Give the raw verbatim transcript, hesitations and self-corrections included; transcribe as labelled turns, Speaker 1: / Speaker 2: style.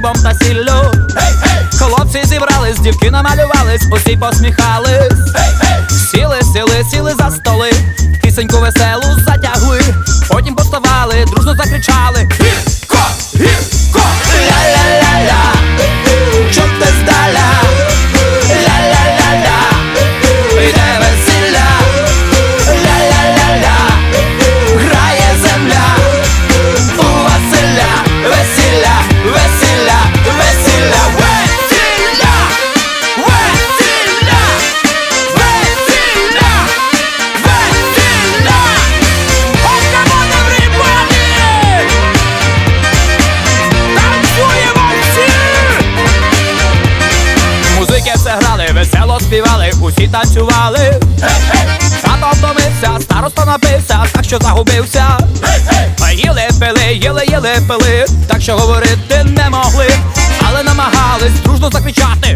Speaker 1: хлібом та сіллю. Хлопці зібрались, дівки намалювались, усі посміхались. Сіли, сіли, сіли за столи, пісеньку веселу затягли. Потім поставали, дружно закричали: гірко, гірко, ля-ля-ля-ля, чути здаля, ля-ля-ля-ля, йде весілля, ля-ля-ля-ля, грає земля, у Василя весілля, весілля, весілля, весілля, весілля, весілля, весілля. Oh, come on everybody! Танцюємо всі! Музики все грали, весело співали, усі танцювали. Тато втомився, староста напився, так що загубився. Їли, пили, їли, їли, пили, так що говорити не могли, але намагались дружно закричати: